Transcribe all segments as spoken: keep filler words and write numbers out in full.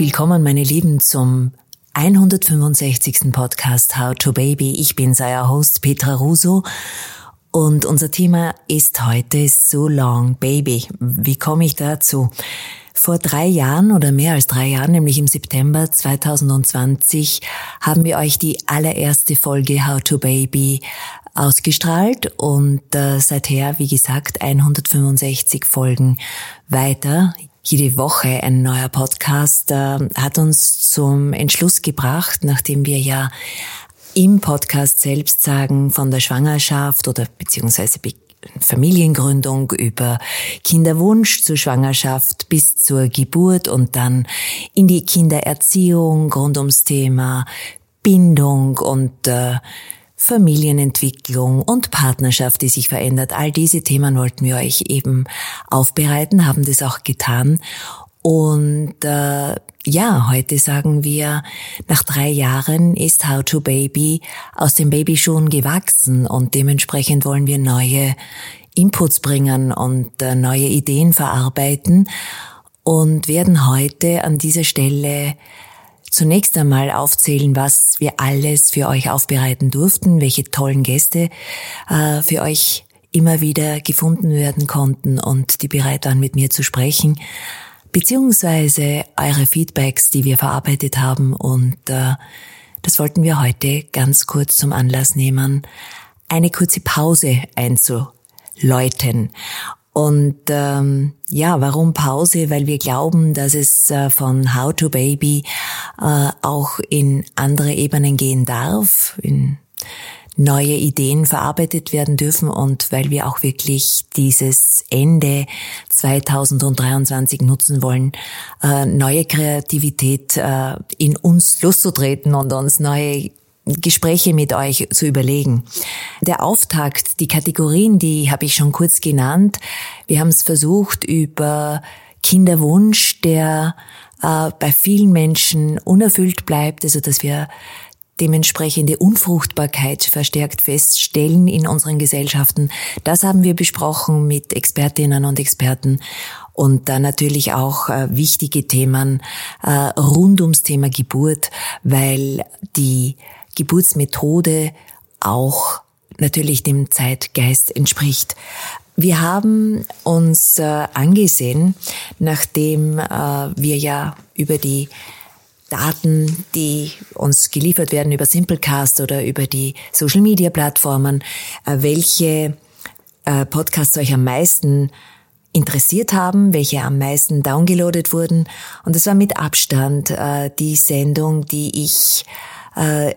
willkommen, meine Lieben, zum hundertfünfundsechzigsten Podcast How to Baby. Ich bin euer Host Petra Russo und unser Thema ist heute So Long Baby. Wie komme ich dazu? Vor drei Jahren oder mehr als drei Jahren, nämlich im September zweitausendzwanzig, haben wir euch die allererste Folge How to Baby ausgestrahlt und äh, seither, wie gesagt, hundertfünfundsechzig Folgen weiter. Jede Woche ein neuer Podcast äh, hat uns zum Entschluss gebracht, nachdem wir ja im Podcast selbst sagen, von der Schwangerschaft oder beziehungsweise Be- Familiengründung über Kinderwunsch zur Schwangerschaft bis zur Geburt und dann in die Kindererziehung rund ums Thema Bindung und äh, Familienentwicklung und Partnerschaft, die sich verändert. All diese Themen wollten wir euch eben aufbereiten, haben das auch getan. Und äh, ja, heute sagen wir, nach drei Jahren ist How to Baby aus den Babyschuhen gewachsen und dementsprechend wollen wir neue Inputs bringen und äh, neue Ideen verarbeiten und werden heute an dieser Stelle zunächst einmal aufzählen, was wir alles für euch aufbereiten durften, welche tollen Gäste äh, für euch immer wieder gefunden werden konnten und die bereit waren, mit mir zu sprechen, beziehungsweise eure Feedbacks, die wir verarbeitet haben. Und äh, das wollten wir heute ganz kurz zum Anlass nehmen, eine kurze Pause einzuläuten. Und ähm, ja, warum Pause? Weil wir glauben, dass es äh, von How to Baby äh, auch in andere Ebenen gehen darf, in neue Ideen verarbeitet werden dürfen und weil wir auch wirklich dieses Ende zweitausenddreiundzwanzig nutzen wollen, äh, neue Kreativität äh, in uns loszutreten und uns neue Gespräche mit euch zu überlegen. Der Auftakt, die Kategorien, die habe ich schon kurz genannt. Wir haben es versucht über Kinderwunsch, der äh, bei vielen Menschen unerfüllt bleibt, also dass wir dementsprechende Unfruchtbarkeit verstärkt feststellen in unseren Gesellschaften. Das haben wir besprochen mit Expertinnen und Experten und dann natürlich auch äh, wichtige Themen äh, rund ums Thema Geburt, weil die Geburtsmethode auch natürlich dem Zeitgeist entspricht. Wir haben uns äh, angesehen, nachdem äh, wir ja über die Daten, die uns geliefert werden über Simplecast oder über die Social-Media-Plattformen, äh, welche äh, Podcasts euch am meisten interessiert haben, welche am meisten downgeloadet wurden. Und es war mit Abstand äh, die Sendung, die ich äh,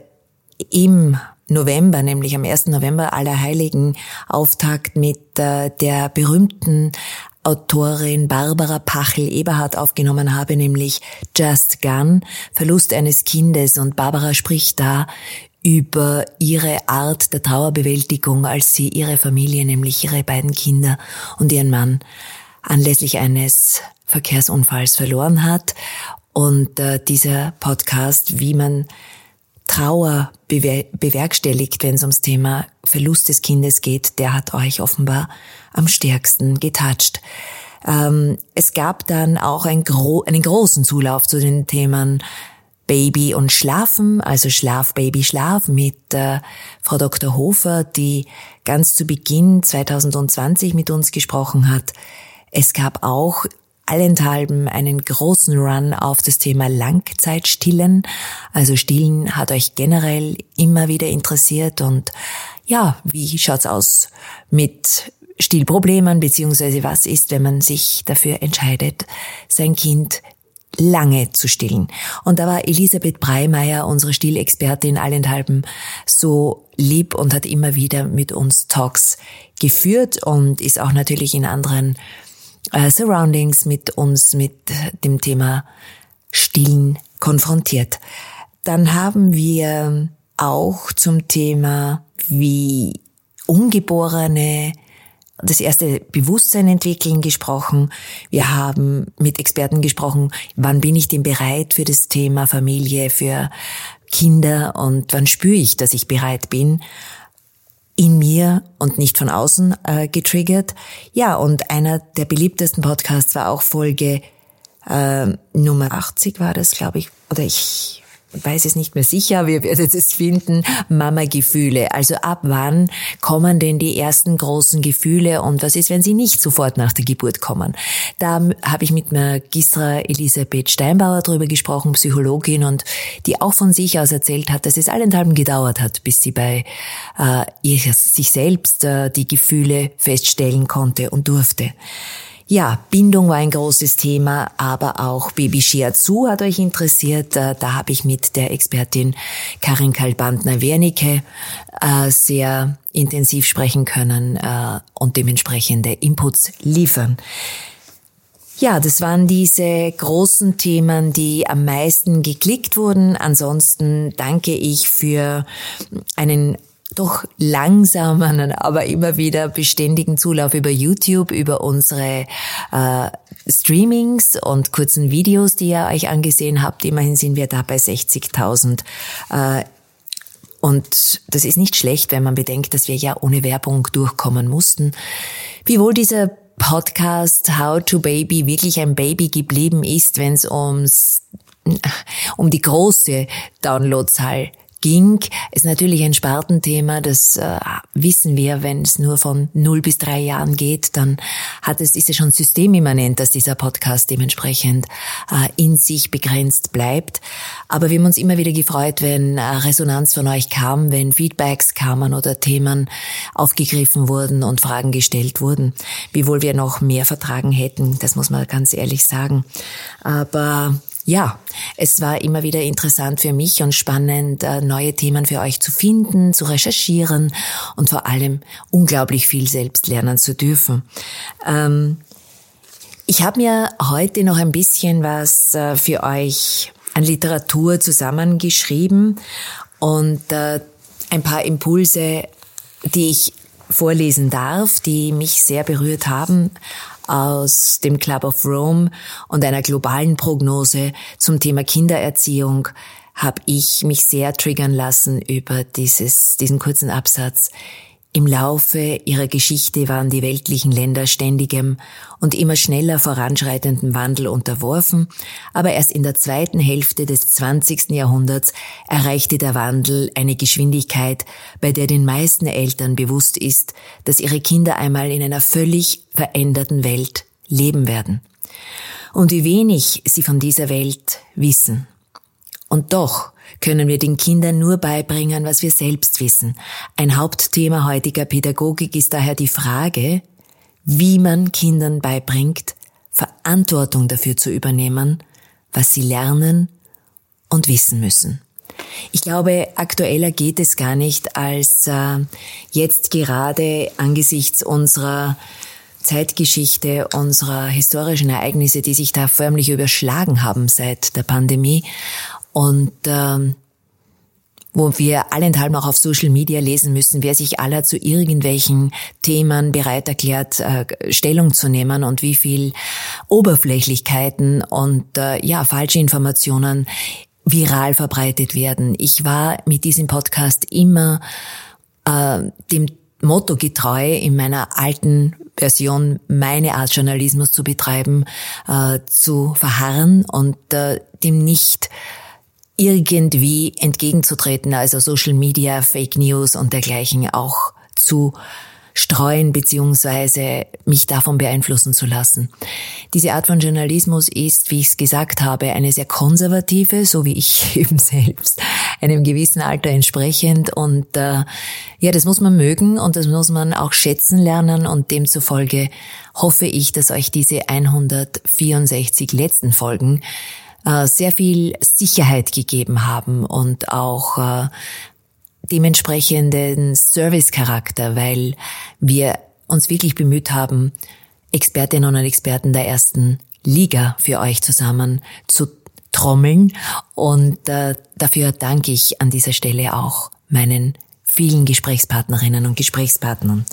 im November, nämlich am ersten November, Allerheiligen, Auftakt mit äh, der berühmten Autorin Barbara Pachel-Eberhardt aufgenommen habe, nämlich Just Gone, Verlust eines Kindes. Und Barbara spricht da über ihre Art der Trauerbewältigung, als sie ihre Familie, nämlich ihre beiden Kinder und ihren Mann, anlässlich eines Verkehrsunfalls verloren hat. Und äh, dieser Podcast, wie man Trauer bewer- bewerkstelligt, wenn es ums Thema Verlust des Kindes geht, der hat euch offenbar am stärksten getoucht. Ähm, es gab dann auch ein gro- einen großen Zulauf zu den Themen Baby und Schlafen, also Schlaf, Baby, Schlaf mit äh, Frau Doktor Hofer, die ganz zu Beginn zweitausendzwanzig mit uns gesprochen hat. Es gab auch allenthalben einen großen Run auf das Thema Langzeitstillen. Also Stillen hat euch generell immer wieder interessiert und ja, wie schaut's aus mit Stillproblemen, beziehungsweise was ist, wenn man sich dafür entscheidet, sein Kind lange zu stillen. Und da war Elisabeth Breimeyer, unsere Stillexpertin, allenthalben so lieb und hat immer wieder mit uns Talks geführt und ist auch natürlich in anderen äh, Surroundings mit uns mit dem Thema Stillen konfrontiert. Dann haben wir auch zum Thema, wie Ungeborene das erste Bewusstsein entwickeln gesprochen. Wir haben mit Experten gesprochen, wann bin ich denn bereit für das Thema Familie, für Kinder und wann spüre ich, dass ich bereit bin, in mir und nicht von außen äh, getriggert. Ja, und einer der beliebtesten Podcasts war auch Folge äh, Nummer achtzig war das, glaube ich, oder ich weiß es nicht mehr sicher, wir werden es finden, Mama-Gefühle. Also ab wann kommen denn die ersten großen Gefühle und was ist, wenn sie nicht sofort nach der Geburt kommen? Da habe ich mit Magistra Elisabeth Steinbauer drüber gesprochen, Psychologin, und die auch von sich aus erzählt hat, dass es allenthalben gedauert hat, bis sie bei äh, ihr, sich selbst äh, die Gefühle feststellen konnte und durfte. Ja, Bindung war ein großes Thema, aber auch Baby Shiatsu hat euch interessiert. Da habe ich mit der Expertin Karin Kalbandner-Wernicke äh, sehr intensiv sprechen können äh, und dementsprechende Inputs liefern. Ja, das waren diese großen Themen, die am meisten geklickt wurden. Ansonsten danke ich für einen doch langsamen, aber immer wieder beständigen Zulauf über YouTube, über unsere äh, Streamings und kurzen Videos, die ihr euch angesehen habt. Immerhin sind wir da bei sechzigtausend. Äh, und das ist nicht schlecht, wenn man bedenkt, dass wir ja ohne Werbung durchkommen mussten. Wiewohl dieser Podcast How to Baby wirklich ein Baby geblieben ist, wenn es ums um die große Downloadzahl ging, ist natürlich ein Spartenthema, das äh, wissen wir, wenn es nur von null bis drei Jahren geht, dann hat es, ist es schon systemimmanent, dass dieser Podcast dementsprechend äh, in sich begrenzt bleibt. Aber wir haben uns immer wieder gefreut, wenn äh, Resonanz von euch kam, wenn Feedbacks kamen oder Themen aufgegriffen wurden und Fragen gestellt wurden, wiewohl wir noch mehr vertragen hätten, das muss man ganz ehrlich sagen. Aber ja, es war immer wieder interessant für mich und spannend, neue Themen für euch zu finden, zu recherchieren und vor allem unglaublich viel selbst lernen zu dürfen. Ähm, ich habe mir heute noch ein bisschen was für euch an Literatur zusammengeschrieben und äh, ein paar Impulse, die ich vorlesen darf, die mich sehr berührt haben, aus dem Club of Rome und einer globalen Prognose zum Thema Kindererziehung habe ich mich sehr triggern lassen über dieses, diesen kurzen Absatz. Im Laufe ihrer Geschichte waren die weltlichen Länder ständigem und immer schneller voranschreitendem Wandel unterworfen, aber erst in der zweiten Hälfte des zwanzigsten Jahrhunderts erreichte der Wandel eine Geschwindigkeit, bei der den meisten Eltern bewusst ist, dass ihre Kinder einmal in einer völlig veränderten Welt leben werden. Und wie wenig sie von dieser Welt wissen. Und doch können wir den Kindern nur beibringen, was wir selbst wissen. Ein Hauptthema heutiger Pädagogik ist daher die Frage, wie man Kindern beibringt, Verantwortung dafür zu übernehmen, was sie lernen und wissen müssen. Ich glaube, aktueller geht es gar nicht, als äh, jetzt gerade angesichts unserer Zeitgeschichte, unserer historischen Ereignisse, die sich da förmlich überschlagen haben seit der Pandemie. Und ähm, wo wir allenthalben auch auf Social Media lesen müssen, wer sich aller zu irgendwelchen Themen bereit erklärt, äh, Stellung zu nehmen und wie viel Oberflächlichkeiten und äh, ja falsche Informationen viral verbreitet werden. Ich war mit diesem Podcast immer äh, dem Motto getreu, in meiner alten Version meine Art Journalismus zu betreiben, äh, zu verharren und äh, dem nicht irgendwie entgegenzutreten, also Social Media, Fake News und dergleichen auch zu streuen beziehungsweise mich davon beeinflussen zu lassen. Diese Art von Journalismus ist, wie ich es gesagt habe, eine sehr konservative, so wie ich eben selbst, einem gewissen Alter entsprechend und äh, ja, das muss man mögen und das muss man auch schätzen lernen und demzufolge hoffe ich, dass euch diese hundertvierundsechzig letzten Folgen sehr viel Sicherheit gegeben haben und auch äh, dementsprechenden Service-Charakter, weil wir uns wirklich bemüht haben, Expertinnen und Experten der ersten Liga für euch zusammen zu trommeln und äh, dafür danke ich an dieser Stelle auch meinen vielen Gesprächspartnerinnen und Gesprächspartnern.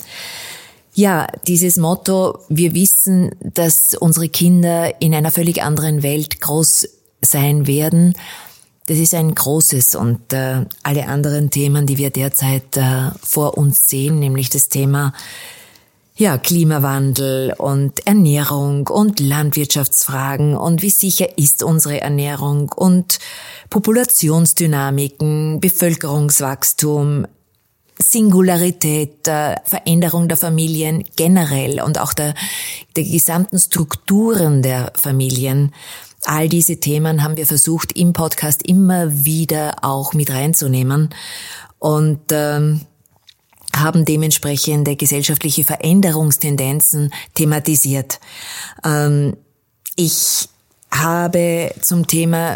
Ja, dieses Motto, wir wissen, dass unsere Kinder in einer völlig anderen Welt groß sein werden, das ist ein großes und äh, alle anderen Themen, die wir derzeit äh, vor uns sehen, nämlich das Thema ja, Klimawandel und Ernährung und Landwirtschaftsfragen und wie sicher ist unsere Ernährung und Populationsdynamiken, Bevölkerungswachstum, Singularität, Veränderung der Familien generell und auch der, der gesamten Strukturen der Familien. All diese Themen haben wir versucht, im Podcast immer wieder auch mit reinzunehmen und ähm, haben dementsprechende gesellschaftliche Veränderungstendenzen thematisiert. Ähm, ich habe zum Thema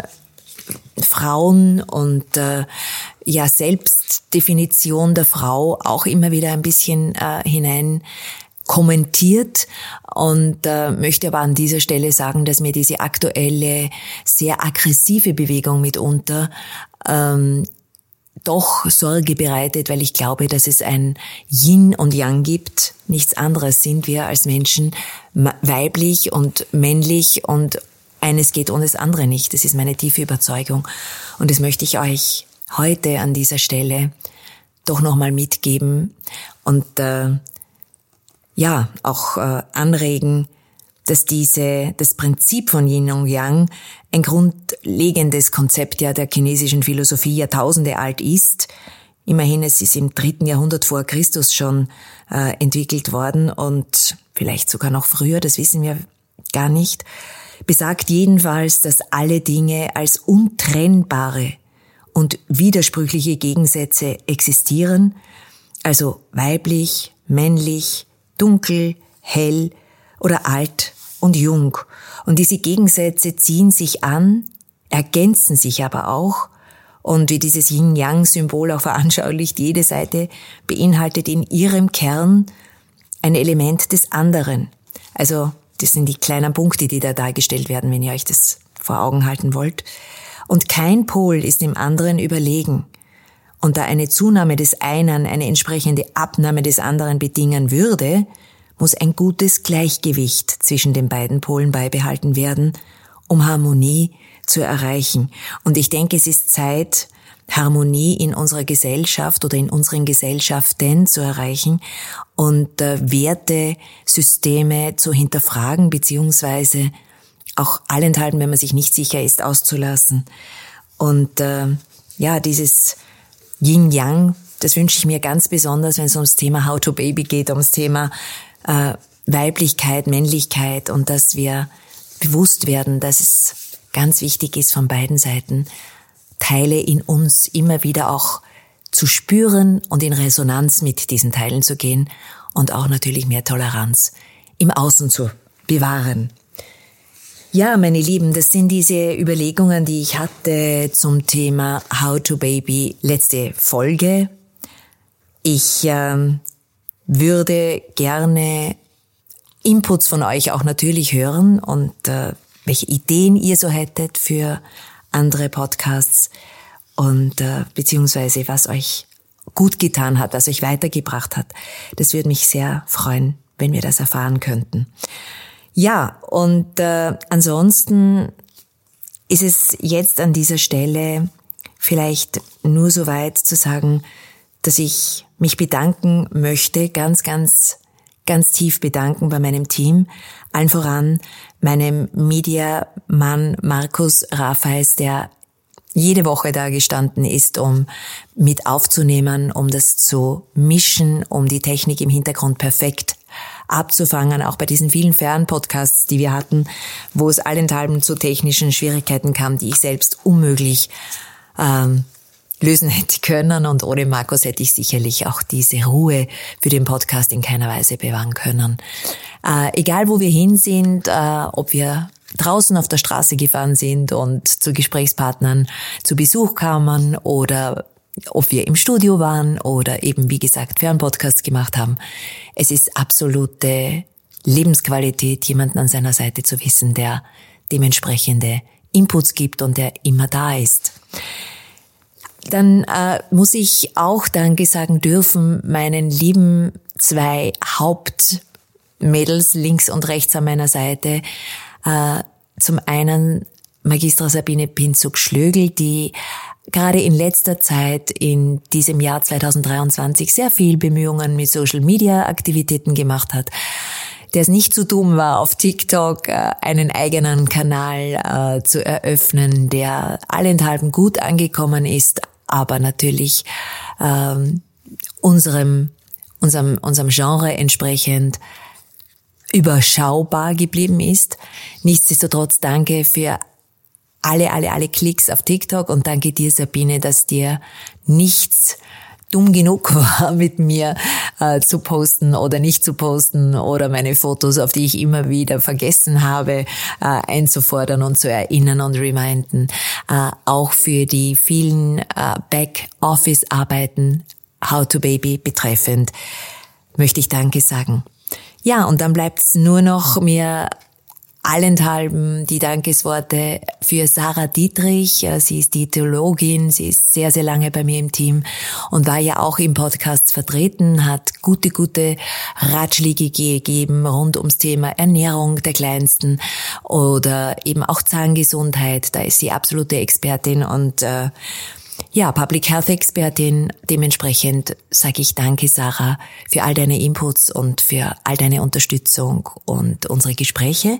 Frauen und äh, ja Selbstdefinition der Frau auch immer wieder ein bisschen äh, hinein kommentiert und äh, möchte aber an dieser Stelle sagen, dass mir diese aktuelle, sehr aggressive Bewegung mitunter ähm, doch Sorge bereitet, weil ich glaube, dass es ein Yin und Yang gibt. Nichts anderes sind wir als Menschen, weiblich und männlich, und eines geht ohne das andere nicht. Das ist meine tiefe Überzeugung. Und das möchte ich euch heute an dieser Stelle doch nochmal mitgeben und äh, ja, auch äh, anregen, dass diese, das Prinzip von Yin und Yang ein grundlegendes Konzept ja der chinesischen Philosophie Jahrtausende alt ist. Immerhin, es ist im dritten Jahrhundert vor Christus schon äh, entwickelt worden und vielleicht sogar noch früher, das wissen wir gar nicht. Besagt jedenfalls, dass alle Dinge als untrennbare und widersprüchliche Gegensätze existieren, also weiblich, männlich, dunkel, hell oder alt und jung. Und diese Gegensätze ziehen sich an, ergänzen sich aber auch. Und wie dieses Yin-Yang-Symbol auch veranschaulicht, jede Seite beinhaltet in ihrem Kern ein Element des anderen. Also das sind die kleinen Punkte, die da dargestellt werden, wenn ihr euch das vor Augen halten wollt. Und kein Pol ist dem anderen überlegen. Und da eine Zunahme des einen eine entsprechende Abnahme des anderen bedingen würde, muss ein gutes Gleichgewicht zwischen den beiden Polen beibehalten werden, um Harmonie zu erreichen. Und ich denke, es ist Zeit, Harmonie in unserer Gesellschaft oder in unseren Gesellschaften zu erreichen und äh, Wertesysteme zu hinterfragen, beziehungsweise auch allenthalben, wenn man sich nicht sicher ist, auszulassen. Und äh, ja, dieses Yin-Yang, das wünsche ich mir ganz besonders, wenn es ums Thema How to Baby geht, ums Thema äh, Weiblichkeit, Männlichkeit, und dass wir bewusst werden, dass es ganz wichtig ist, von beiden Seiten Teile in uns immer wieder auch zu spüren und in Resonanz mit diesen Teilen zu gehen und auch natürlich mehr Toleranz im Außen zu bewahren. Ja, meine Lieben, das sind diese Überlegungen, die ich hatte zum Thema How to Baby, letzte Folge. Ich ähm, würde gerne Inputs von euch auch natürlich hören und äh, welche Ideen ihr so hättet für andere Podcasts und äh, beziehungsweise was euch gut getan hat, was euch weitergebracht hat. Das würde mich sehr freuen, wenn wir das erfahren könnten. Ja, und äh, ansonsten ist es jetzt an dieser Stelle vielleicht nur so weit zu sagen, dass ich mich bedanken möchte, ganz, ganz, ganz tief bedanken bei meinem Team, allen voran meinem Mediamann Markus Rafeis, der jede Woche da gestanden ist, um mit aufzunehmen, um das zu mischen, um die Technik im Hintergrund perfekt abzufangen, auch bei diesen vielen Fernpodcasts, die wir hatten, wo es allenthalben zu technischen Schwierigkeiten kam, die ich selbst unmöglich ähm, lösen hätte können, und ohne Markus hätte ich sicherlich auch diese Ruhe für den Podcast in keiner Weise bewahren können. Äh, egal wo wir hin sind, äh, ob wir draußen auf der Straße gefahren sind und zu Gesprächspartnern zu Besuch kamen oder ob wir im Studio waren oder eben, wie gesagt, Fernpodcasts gemacht haben. Es ist absolute Lebensqualität, jemanden an seiner Seite zu wissen, der dementsprechende Inputs gibt und der immer da ist. Dann äh, muss ich auch Danke sagen dürfen meinen lieben zwei Hauptmädels links und rechts an meiner Seite. Äh, zum einen Magistra Sabine Pinzug-Schlögl, die gerade in letzter Zeit, in diesem Jahr zwanzig dreiundzwanzig, sehr viel Bemühungen mit Social-Media-Aktivitäten gemacht hat, der es nicht zu dumm war, auf TikTok äh, einen eigenen Kanal äh, zu eröffnen, der allenthalben gut angekommen ist, aber natürlich ähm, unserem, unserem, unserem Genre entsprechend überschaubar geblieben ist. Nichtsdestotrotz danke für alle, alle, alle Klicks auf TikTok und danke dir, Sabine, dass dir nichts dumm genug war, mit mir äh, zu posten oder nicht zu posten oder meine Fotos, auf die ich immer wieder vergessen habe, äh, einzufordern und zu erinnern und reminden. Äh, auch für die vielen äh, Back-Office-Arbeiten How to Baby betreffend möchte ich Danke sagen. Ja, und dann bleibt's nur noch mir allenthalben die Dankesworte für Sarah Dietrich. Sie ist die Theologin, sie ist sehr, sehr lange bei mir im Team und war ja auch im Podcast vertreten, hat gute, gute Ratschläge gegeben rund ums Thema Ernährung der Kleinsten oder eben auch Zahngesundheit. Da ist sie absolute Expertin und äh, ja, Public Health Expertin. Dementsprechend sage ich danke, Sarah, für all deine Inputs und für all deine Unterstützung und unsere Gespräche.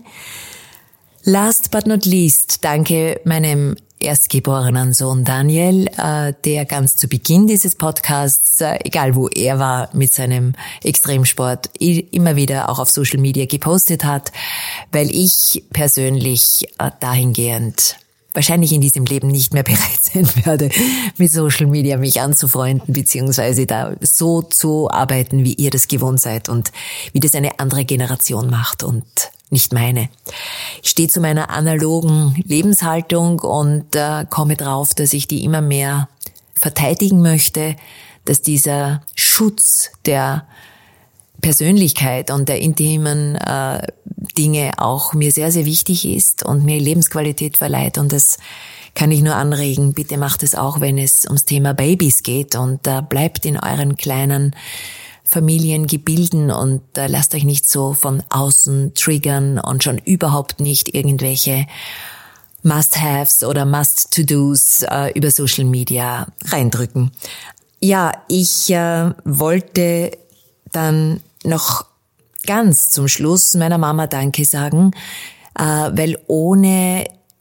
Last but not least, danke meinem erstgeborenen Sohn Daniel, der ganz zu Beginn dieses Podcasts, egal wo er war mit seinem Extremsport, immer wieder auch auf Social Media gepostet hat, weil ich persönlich dahingehend wahrscheinlich in diesem Leben nicht mehr bereit sein werde, mit Social Media mich anzufreunden, beziehungsweise da so zu arbeiten, wie ihr das gewohnt seid und wie das eine andere Generation macht und nicht meine. Ich stehe zu meiner analogen Lebenshaltung und äh, komme drauf, dass ich die immer mehr verteidigen möchte, dass dieser Schutz der Persönlichkeit und der intimen äh, Dinge auch mir sehr, sehr wichtig ist und mir Lebensqualität verleiht. Und das kann ich nur anregen. Bitte macht es auch, wenn es ums Thema Babys geht und äh, bleibt in euren kleinen Familiengebilden und äh, lasst euch nicht so von außen triggern und schon überhaupt nicht irgendwelche Must-Haves oder Must-To-Dos äh, über Social Media reindrücken. Ja, ich äh, wollte dann noch ganz zum Schluss meiner Mama Danke sagen, äh, weil ohne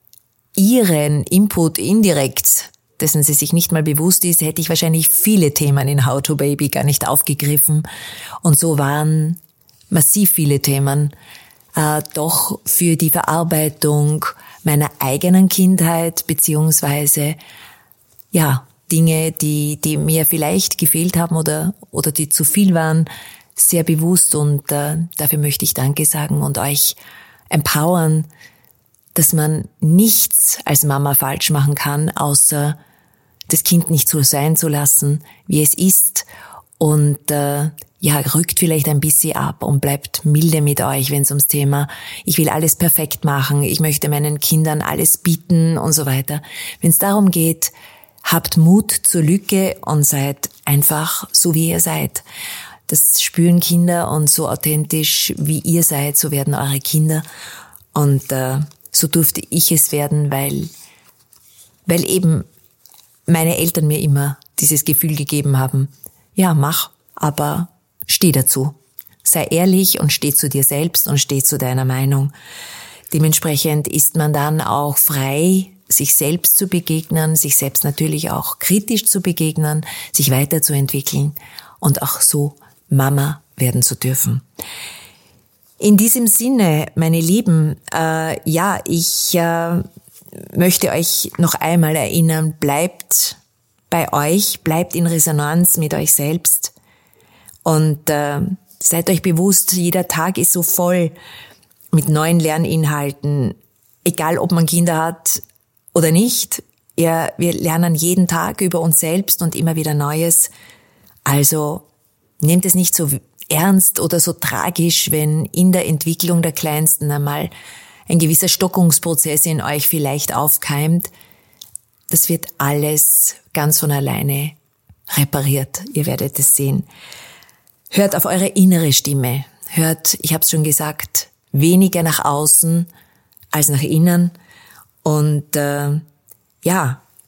ihren Input indirekt, dessen sie sich nicht mal bewusst ist, hätte ich wahrscheinlich viele Themen in How to Baby gar nicht aufgegriffen. Und so waren massiv viele Themen äh, doch für die Verarbeitung meiner eigenen Kindheit beziehungsweise ja Dinge, die die mir vielleicht gefehlt haben oder oder die zu viel waren, sehr bewusst und äh, dafür möchte ich Danke sagen und euch empowern, dass man nichts als Mama falsch machen kann, außer das Kind nicht so sein zu lassen, wie es ist und äh, ja, rückt vielleicht ein bisschen ab und bleibt milde mit euch, wenn es ums Thema, ich will alles perfekt machen, ich möchte meinen Kindern alles bieten und so weiter. Wenn es darum geht, habt Mut zur Lücke und seid einfach so, wie ihr seid. Das spüren Kinder und so authentisch, wie ihr seid, so werden eure Kinder. Und äh, so durfte ich es werden, weil, weil eben meine Eltern mir immer dieses Gefühl gegeben haben, ja, mach, aber steh dazu. Sei ehrlich und steh zu dir selbst und steh zu deiner Meinung. Dementsprechend ist man dann auch frei, sich selbst zu begegnen, sich selbst natürlich auch kritisch zu begegnen, sich weiterzuentwickeln und auch so Mama werden zu dürfen. In diesem Sinne, meine Lieben, äh, ja, ich äh, möchte euch noch einmal erinnern, bleibt bei euch, bleibt in Resonanz mit euch selbst und äh, seid euch bewusst, jeder Tag ist so voll mit neuen Lerninhalten, egal ob man Kinder hat oder nicht. Ja, wir lernen jeden Tag über uns selbst und immer wieder Neues. Also nehmt es nicht so ernst oder so tragisch, wenn in der Entwicklung der Kleinsten einmal ein gewisser Stockungsprozess in euch vielleicht aufkeimt. Das wird alles ganz von alleine repariert. Ihr werdet es sehen. Hört auf eure innere Stimme. Hört, ich habe es schon gesagt, weniger nach außen als nach innen. Und äh, ja,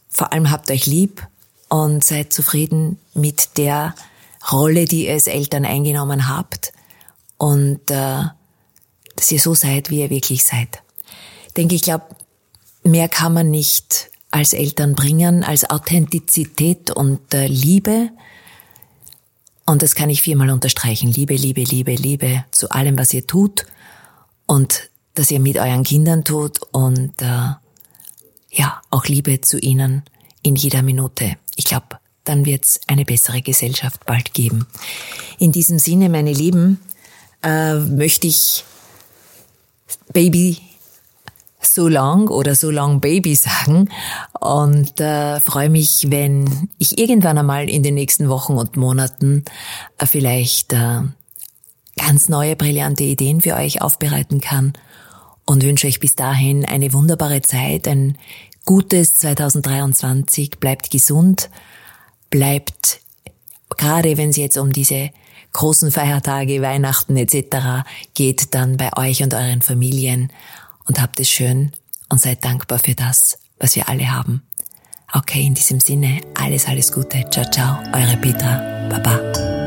vor allem habt euch lieb und seid zufrieden mit der Rolle, die ihr als Eltern eingenommen habt und äh, dass ihr so seid, wie ihr wirklich seid. Ich denke, ich glaube, mehr kann man nicht als Eltern bringen, als Authentizität und äh, Liebe. Und das kann ich viermal unterstreichen. Liebe, Liebe, Liebe, Liebe zu allem, was ihr tut und dass ihr mit euren Kindern tut und äh, ja, auch Liebe zu ihnen in jeder Minute. Ich glaube, dann wird's eine bessere Gesellschaft bald geben. In diesem Sinne, meine Lieben, äh, möchte ich Baby so long oder so long Baby sagen und äh, freue mich, wenn ich irgendwann einmal in den nächsten Wochen und Monaten äh, vielleicht äh, ganz neue, brillante Ideen für euch aufbereiten kann und wünsche euch bis dahin eine wunderbare Zeit, ein gutes zwanzig dreiundzwanzig. Bleibt gesund, bleibt, gerade wenn es jetzt um diese großen Feiertage, Weihnachten et cetera geht, dann bei euch und euren Familien und habt es schön und seid dankbar für das, was wir alle haben. Okay, in diesem Sinne, alles, alles Gute. Ciao, ciao, eure Petra. Baba.